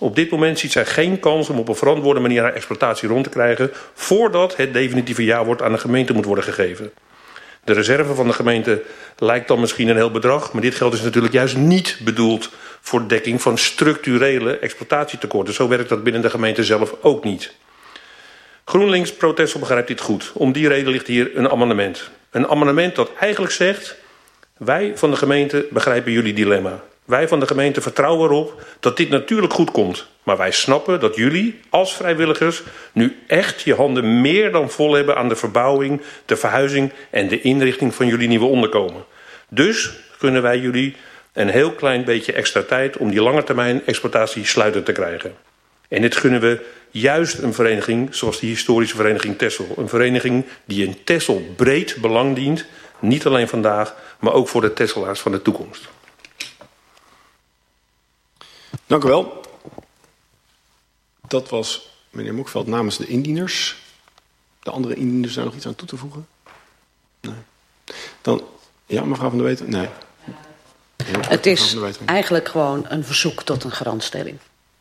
Op dit moment ziet zij geen kans om op een verantwoorde manier haar exploitatie rond te krijgen voordat het definitieve ja-woord aan de gemeente moet worden gegeven. De reserve van de gemeente lijkt dan misschien een heel bedrag, maar dit geld is natuurlijk juist niet bedoeld voor dekking van structurele exploitatietekorten. Zo werkt dat binnen de gemeente zelf ook niet. GroenLinks Protestel begrijpt dit goed. Om die reden ligt hier een amendement. Een amendement dat eigenlijk zegt: wij van de gemeente begrijpen jullie dilemma. Wij van de gemeente vertrouwen erop dat dit natuurlijk goed komt. Maar wij snappen dat jullie als vrijwilligers nu echt je handen meer dan vol hebben aan de verbouwing, de verhuizing en de inrichting van jullie nieuwe onderkomen. Dus gunnen wij jullie een heel klein beetje extra tijd om die langetermijn exploitatie sluitend te krijgen. En dit gunnen we juist een vereniging zoals de historische vereniging Texel. Een vereniging die in Texel breed belang dient. Niet alleen vandaag, maar ook voor de Texelaars van de toekomst. Dank u wel. Dat was meneer Mokveld namens de indieners. De andere indieners daar nog iets aan toe te voegen? Nee. Dan, ja, mevrouw Van der Weten? Nee. Ja, het is eigenlijk gewoon een verzoek tot een garantstelling.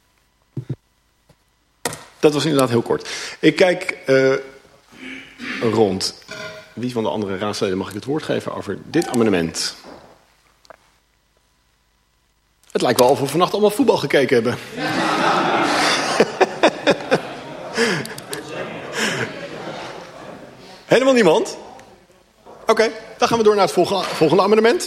Dat was inderdaad heel kort. Ik kijk rond. Wie van de andere raadsleden mag ik het woord geven over dit amendement? Het lijkt wel of we vannacht allemaal voetbal gekeken hebben. Helemaal niemand? Oké, dan gaan we door naar het volgende amendement.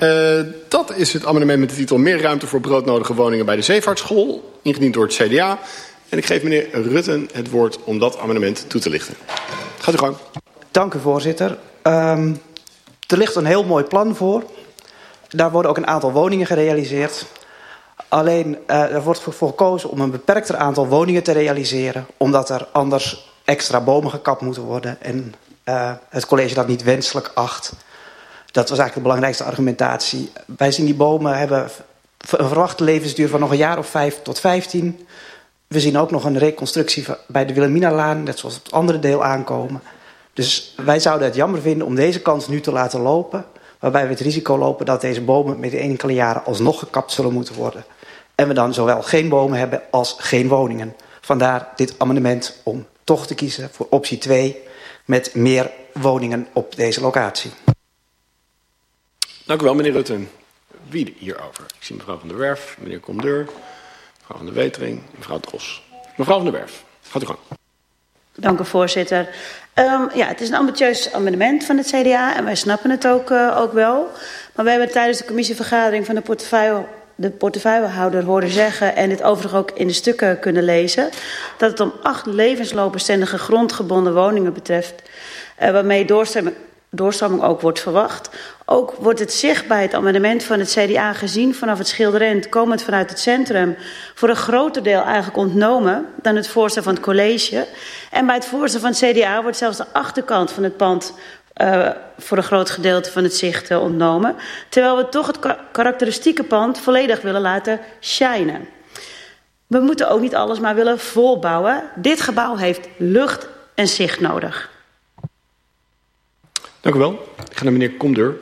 Dat is het amendement met de titel Meer ruimte voor broodnodige woningen bij de Zeevaartschool. Ingediend door het CDA. En ik geef meneer Rutten het woord om dat amendement toe te lichten. Gaat u gang. Dank u, voorzitter. Er ligt een heel mooi plan voor. Daar worden ook een aantal woningen gerealiseerd. Alleen, er wordt voor gekozen om een beperkter aantal woningen te realiseren, omdat er anders extra bomen gekapt moeten worden en het college dat niet wenselijk acht. Dat was eigenlijk de belangrijkste argumentatie. Wij zien die bomen hebben een verwachte levensduur van nog een jaar of 5 tot 15. We zien ook nog een reconstructie bij de Wilhelminalaan, net zoals het andere deel aankomen. Dus wij zouden het jammer vinden om deze kans nu te laten lopen, waarbij we het risico lopen dat deze bomen met de enkele jaren alsnog gekapt zullen moeten worden. En we dan zowel geen bomen hebben als geen woningen. Vandaar dit amendement om toch te kiezen voor optie 2 met meer woningen op deze locatie. Dank u wel, meneer Rutten. Wie hierover? Ik zie mevrouw Van der Werf, meneer Comdeur, mevrouw Van der Wetering, mevrouw Dros. Mevrouw Van der Werf, gaat u gang. Dank u, voorzitter. Ja, het is een ambitieus amendement van het CDA en wij snappen het ook wel. Maar we hebben tijdens de commissievergadering van de portefeuillehouder horen zeggen, en dit overigens ook in de stukken kunnen lezen, dat het om 8 levensloopbestendige grondgebonden woningen betreft, waarmee doorstroming ook wordt verwacht. Ook wordt het zicht bij het amendement van het CDA gezien vanaf het Schilderend, komend vanuit het centrum, voor een groter deel eigenlijk ontnomen dan het voorstel van het college. En bij het voorstel van het CDA wordt zelfs de achterkant van het pand voor een groot gedeelte van het zicht ontnomen. Terwijl we toch het karakteristieke pand volledig willen laten shinen. We moeten ook niet alles maar willen volbouwen. Dit gebouw heeft lucht en zicht nodig. Dank u wel. Ik ga naar meneer Comdeur.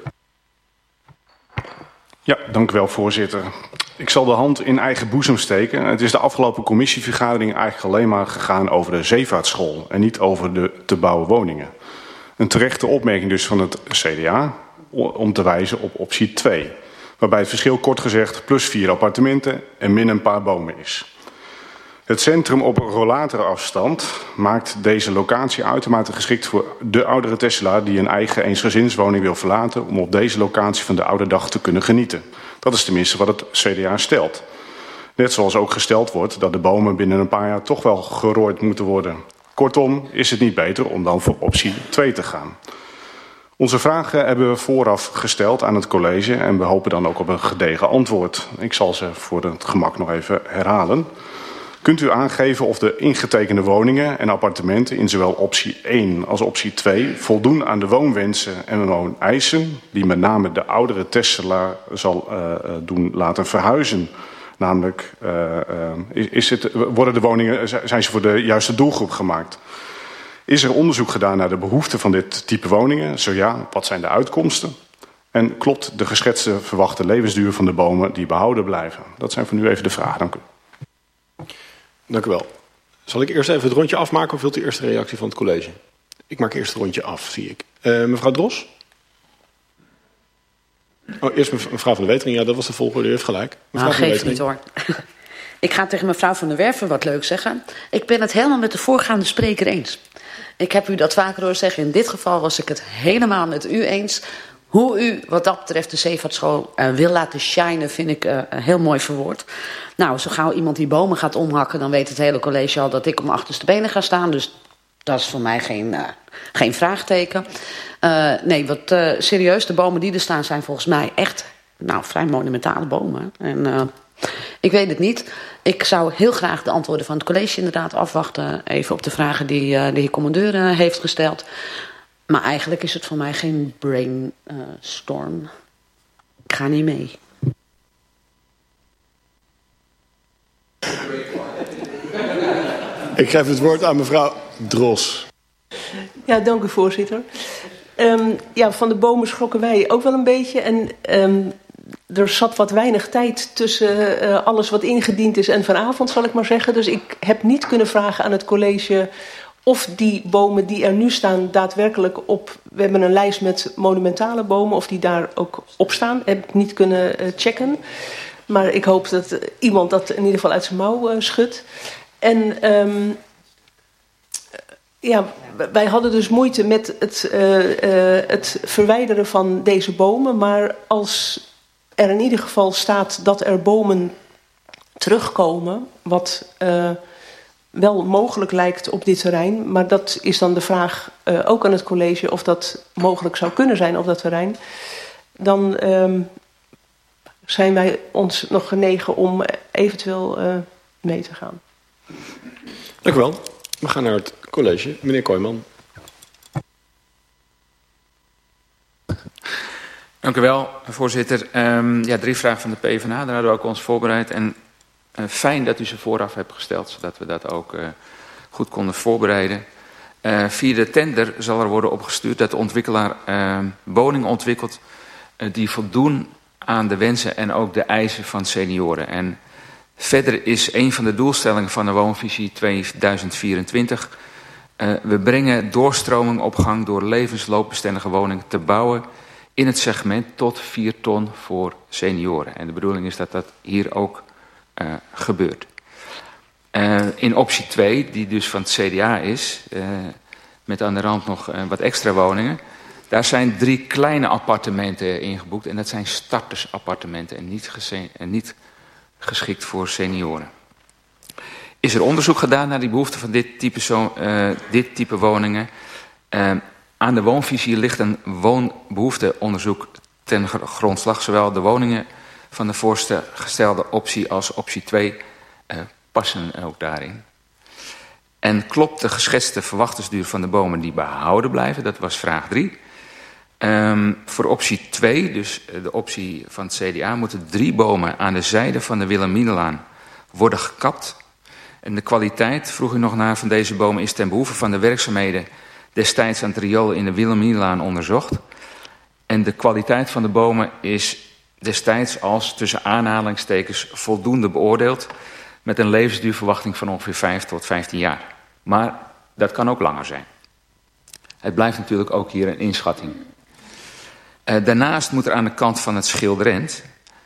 Ja, dank u wel, voorzitter. Ik zal de hand in eigen boezem steken. Het is de afgelopen commissievergadering eigenlijk alleen maar gegaan over de Zeevaartschool en niet over de te bouwen woningen. Een terechte opmerking dus van het CDA om te wijzen op optie 2. Waarbij het verschil kort gezegd plus 4 appartementen en min een paar bomen is. Het centrum op rollatorafstand maakt deze locatie uitermate geschikt voor de oudere Tesselaar die een eigen eensgezinswoning wil verlaten om op deze locatie van de oude dag te kunnen genieten. Dat is tenminste wat het CDA stelt. Net zoals ook gesteld wordt dat de bomen binnen een paar jaar toch wel gerooid moeten worden. Kortom, is het niet beter om dan voor optie 2 te gaan. Onze vragen hebben we vooraf gesteld aan het college en we hopen dan ook op een gedegen antwoord. Ik zal ze voor het gemak nog even herhalen. Kunt u aangeven of de ingetekende woningen en appartementen in zowel optie 1 als optie 2 voldoen aan de woonwensen en wooneisen die met name de oudere Tesselaar zal doen laten verhuizen? Namelijk, worden de woningen, zijn ze voor de juiste doelgroep gemaakt? Is er onderzoek gedaan naar de behoeften van dit type woningen? Zo ja, wat zijn de uitkomsten? En klopt de geschetste verwachte levensduur van de bomen die behouden blijven? Dat zijn voor nu even de vragen. Dank u. Dank u wel. Zal ik eerst even het rondje afmaken of wilt u eerst de reactie van het college? Ik maak eerst het rondje af, zie ik. Mevrouw Dros? Oh, eerst mevrouw van der Wetering. Ja, dat was de volgorde. U heeft gelijk. Mevrouw Nou, geeft niet hoor. Ik ga tegen mevrouw van der Werven wat leuk zeggen. Ik ben het helemaal met de voorgaande spreker eens. Ik heb u dat vaker horen zeggen. In dit geval was ik het helemaal met u eens. Hoe u wat dat betreft de zeevaartschool wil laten shinen, vind ik heel mooi verwoord. Nou, zo gauw iemand die bomen gaat omhakken, dan weet het hele college al dat ik om achterste benen ga staan. Dus dat is voor mij geen vraagteken. Nee, wat serieus, de bomen die er staan zijn volgens mij echt vrij monumentale bomen. En ik weet het niet. Ik zou heel graag de antwoorden van het college inderdaad afwachten. Even op de vragen die de heer commandeur heeft gesteld. Maar eigenlijk is het voor mij geen brainstorm. Ik ga niet mee. Ik geef het woord aan mevrouw Dros. Ja, dank u voorzitter. Van de bomen schrokken wij ook wel een beetje. En er zat wat weinig tijd tussen alles wat ingediend is en vanavond, zal ik maar zeggen. Dus ik heb niet kunnen vragen aan het college of die bomen die er nu staan daadwerkelijk op... We hebben een lijst met monumentale bomen, of die daar ook op staan. Heb ik niet kunnen checken. Maar ik hoop dat iemand dat in ieder geval uit zijn mouw schudt. En wij hadden dus moeite met het verwijderen van deze bomen. Maar als er in ieder geval staat dat er bomen terugkomen, wat wel mogelijk lijkt op dit terrein, maar dat is dan de vraag ook aan het college of dat mogelijk zou kunnen zijn op dat terrein, dan zijn wij ons nog genegen om eventueel mee te gaan. Dank u wel. We gaan naar het college. Meneer Kooijman. Dank u wel, voorzitter. 3 vragen van de PvdA, daar hadden we ook ons voorbereid. En fijn dat u ze vooraf hebt gesteld, zodat we dat ook goed konden voorbereiden. Via de tender zal er worden opgestuurd dat de ontwikkelaar woningen ontwikkelt die voldoen aan de wensen en ook de eisen van senioren. En verder is een van de doelstellingen van de woonvisie 2024... we brengen doorstroming op gang door levensloopbestendige woningen te bouwen in het segment tot 4 ton voor senioren. En de bedoeling is dat dat hier ook gebeurt. In optie 2, die dus van het CDA is, met aan de rand nog wat extra woningen, daar zijn 3 kleine appartementen ingeboekt. En dat zijn startersappartementen en niet geschikt voor senioren. Is er onderzoek gedaan naar die behoefte van dit type woningen? Aan de woonvisie ligt een woonbehoefteonderzoek ten grondslag. Zowel de woningen van de voorgestelde optie als optie 2 passen ook daarin. En klopt de geschetste verwachtersduur van de bomen die behouden blijven? Dat was vraag 3. Voor optie 2, dus de optie van het CDA, moeten 3 bomen aan de zijde van de Wilhelminalaan worden gekapt. En de kwaliteit, vroeg u nog naar, van deze bomen is ten behoeve van de werkzaamheden destijds aan het riool in de Wilhelminalaan onderzocht. En de kwaliteit van de bomen is destijds als tussen aanhalingstekens voldoende beoordeeld, met een levensduurverwachting van ongeveer 5 tot 15 jaar. Maar dat kan ook langer zijn. Het blijft natuurlijk ook hier een inschatting. Daarnaast moet er aan de kant van het schilderend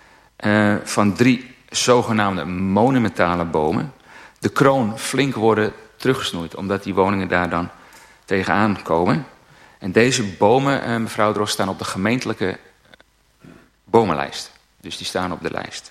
van 3 zogenaamde monumentale bomen de kroon flink worden teruggesnoeid, omdat die woningen daar dan tegenaan komen. En deze bomen, mevrouw Dros, staan op de gemeentelijke bomenlijst. Dus die staan op de lijst.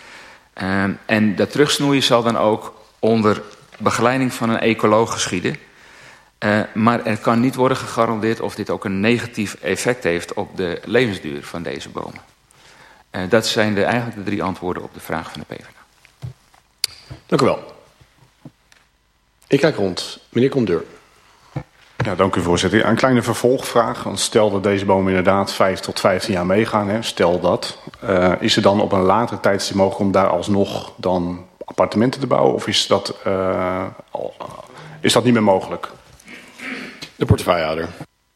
En dat terugsnoeien zal dan ook onder begeleiding van een ecoloog geschieden. Maar er kan niet worden gegarandeerd of dit ook een negatief effect heeft op de levensduur van deze bomen. Dat zijn eigenlijk de 3 antwoorden op de vraag van de PvdA. Dank u wel. Ik kijk rond. Meneer Commandeur. Ja, dank u voorzitter. Een kleine vervolgvraag. Want stel dat deze bomen inderdaad 5 tot 15 jaar meegaan. Hè, stel dat. Is er dan op een later tijdstip mogelijk om daar alsnog dan appartementen te bouwen? Of is dat niet meer mogelijk? De portefeuillehouder.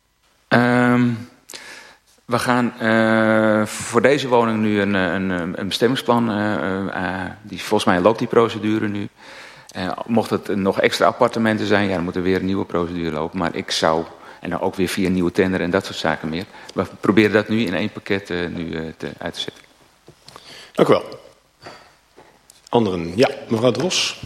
We gaan voor deze woning nu een bestemmingsplan. Volgens mij loopt die procedure nu. Mocht het nog extra appartementen zijn, dan moet er weer een nieuwe procedure lopen. Maar ik zou, en dan ook weer via een nieuwe tender en dat soort zaken meer. We proberen dat nu in één pakket uit te zetten. Dank u wel. Anderen? Ja, mevrouw Dros.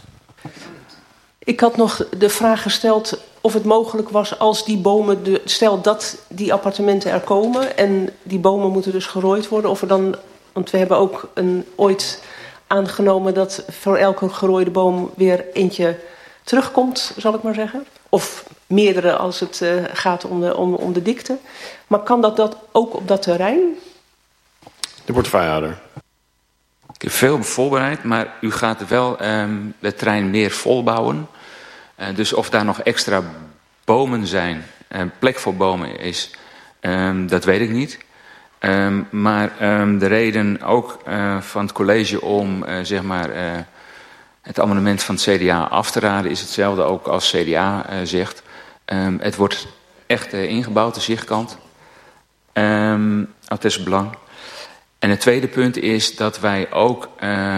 Ik had nog de vraag gesteld of het mogelijk was als die bomen... stel dat die appartementen er komen en die bomen moeten dus gerooid worden... of er dan, want we hebben ook ooit aangenomen dat voor elke gerooide boom weer eentje terugkomt, zal ik maar zeggen. Of meerdere als het gaat om de dikte. Maar kan dat ook op dat terrein? De portefeuillehouder. Ik heb veel voorbereid, maar u gaat wel het terrein meer volbouwen. Dus of daar nog extra bomen zijn, plek voor bomen is, dat weet ik niet. Maar de reden ook van het college om zeg maar, het amendement van het CDA af te raden is hetzelfde ook als CDA zegt. Het wordt echt ingebouwd, de zichtkant. Dat is belang. En het tweede punt is dat wij ook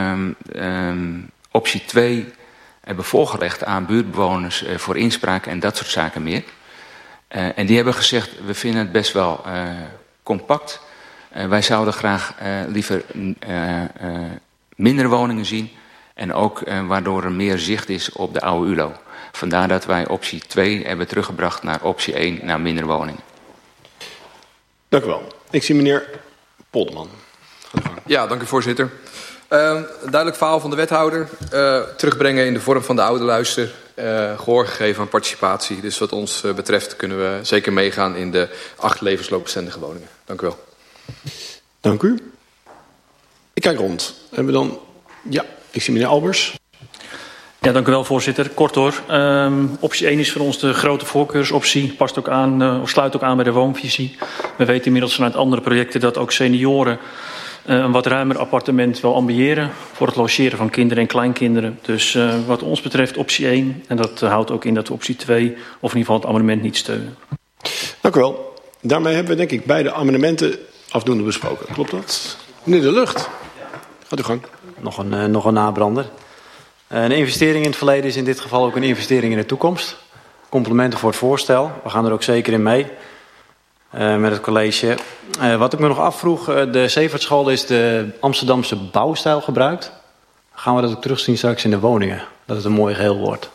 optie 2 hebben voorgelegd aan buurtbewoners voor inspraak en dat soort zaken meer. En die hebben gezegd, we vinden het best wel compact. Wij zouden graag liever minder woningen zien en ook waardoor er meer zicht is op de oude ULO. Vandaar dat wij optie 2 hebben teruggebracht naar optie 1, naar minder woningen. Dank u wel. Ik zie meneer Polderman. Ja, dank u voorzitter. Duidelijk verhaal van de wethouder. Terugbrengen in de vorm van de oude luister. Gehoor gegeven aan participatie. Dus wat ons betreft kunnen we zeker meegaan in de 8 levensloopbestendige woningen. Dank u wel. Dank u. Ik kijk rond. Hebben we dan... Ja, ik zie meneer Albers. Ja, dank u wel, voorzitter. Kort hoor. Optie 1 is voor ons de grote voorkeursoptie. Past ook aan, of sluit ook aan bij de woonvisie. We weten inmiddels vanuit andere projecten dat ook senioren een wat ruimer appartement wel ambiëren voor het logeren van kinderen en kleinkinderen. Dus wat ons betreft optie 1. En dat houdt ook in dat we optie 2, of in ieder geval het amendement, niet steunen. Dank u wel. Daarmee hebben we denk ik beide amendementen afdoende besproken. Klopt dat? Meneer De Lucht, gaat u gang. Nog een nabrander. Een investering in het verleden is in dit geval ook een investering in de toekomst. Complimenten voor het voorstel. We gaan er ook zeker in mee met het college. Wat ik me nog afvroeg, de Zeevaartschool is de Amsterdamse bouwstijl gebruikt. Gaan we dat ook terugzien straks in de woningen? Dat het een mooi geheel wordt.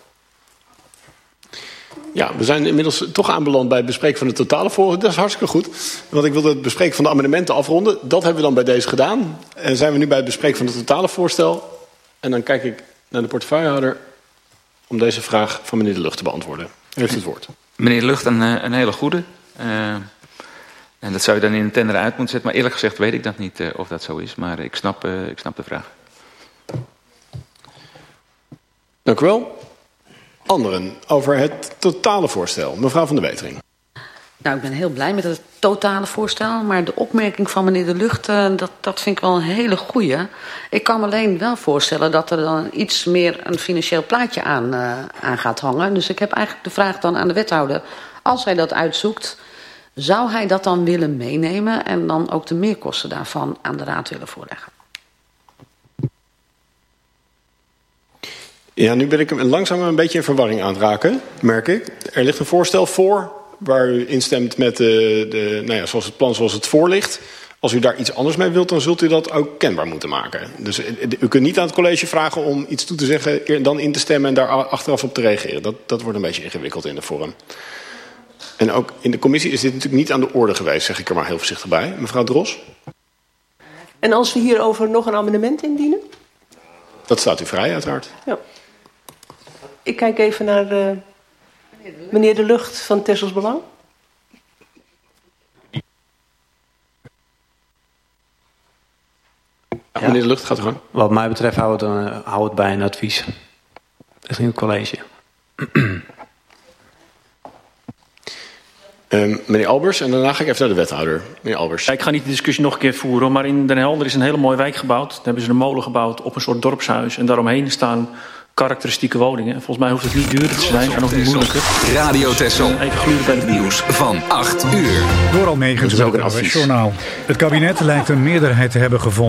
Ja, we zijn inmiddels toch aanbeland bij het bespreken van de totale voorstel. Dat is hartstikke goed. Want ik wilde het bespreken van de amendementen afronden. Dat hebben we dan bij deze gedaan. En zijn we nu bij het bespreken van het totale voorstel. En dan kijk ik naar de portefeuillehouder om deze vraag van meneer De Lucht te beantwoorden. U heeft het woord. Meneer De Lucht, een hele goede. En dat zou je dan in een tender uit moeten zetten. Maar eerlijk gezegd weet ik dat niet of dat zo is. Maar ik snap de vraag. Dank u wel. Anderen over het totale voorstel. Mevrouw van der Wetering. Nou, ik ben heel blij met het totale voorstel. Maar de opmerking van meneer De Lucht, dat vind ik wel een hele goeie. Ik kan me alleen wel voorstellen dat er dan iets meer een financieel plaatje aan gaat hangen. Dus ik heb eigenlijk de vraag dan aan de wethouder. Als hij dat uitzoekt, zou hij dat dan willen meenemen en dan ook de meerkosten daarvan aan de raad willen voorleggen? Ja, nu ben ik langzaam een beetje in verwarring aan het raken, merk ik. Er ligt een voorstel voor waar u instemt met zoals het plan zoals het voor ligt. Als u daar iets anders mee wilt, dan zult u dat ook kenbaar moeten maken. Dus u kunt niet aan het college vragen om iets toe te zeggen, dan in te stemmen en daar achteraf op te reageren. Dat wordt een beetje ingewikkeld in de vorm. En ook in de commissie is dit natuurlijk niet aan de orde geweest, zeg ik er maar heel voorzichtig bij. Mevrouw Dros? En als we hierover nog een amendement indienen? Dat staat u vrij, uiteraard. Ja. Ik kijk even naar meneer De Lucht van Texels Belang. Ja, meneer De Lucht, gaat u gang. Wat mij betreft hou het bij een advies. Richting het college. Meneer Albers, en daarna ga ik even naar de wethouder. Meneer Albers. Ja, ik ga niet de discussie nog een keer voeren, maar in Den Helder is een hele mooie wijk gebouwd. Daar hebben ze een molen gebouwd op een soort dorpshuis. En daaromheen staan karakteristieke woningen. En volgens mij hoeft het niet duurder te zijn en ook niet moeilijker. Radio Texel. Even gluren bij het nieuws van 8 uur. Door Almegens, het journaal. Het kabinet lijkt een meerderheid te hebben gevonden.